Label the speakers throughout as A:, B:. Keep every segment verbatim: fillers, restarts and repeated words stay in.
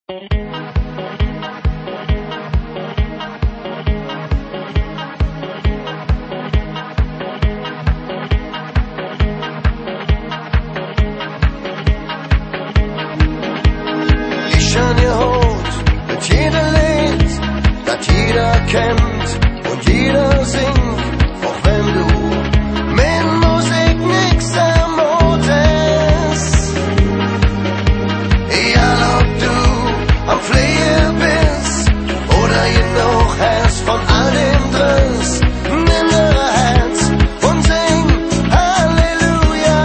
A: An ihr Hut, mit jeder Lied, das jeder kennt und jeder singt, auch wenn du mit Musik nix am Hut hast. Egal ob du am Fliehe bist oder genug hast von all dem Driss, nimm dein Herz und sing Halleluja.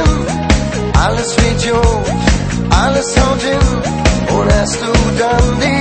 A: Alles wird jung, alles haut hin, und hast du dann die